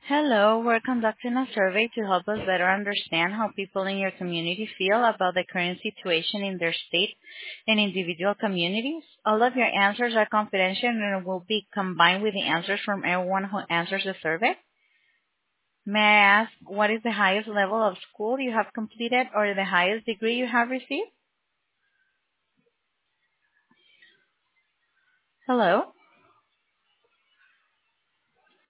Hello, we're conducting a survey to help us better understand how people in your community feel about the current situation in their state and individual communities. All of your answers are confidential and will be combined with the answers from everyone who answers the survey. May I ask what is the highest level of school you have completed or the highest degree you have received? Hello?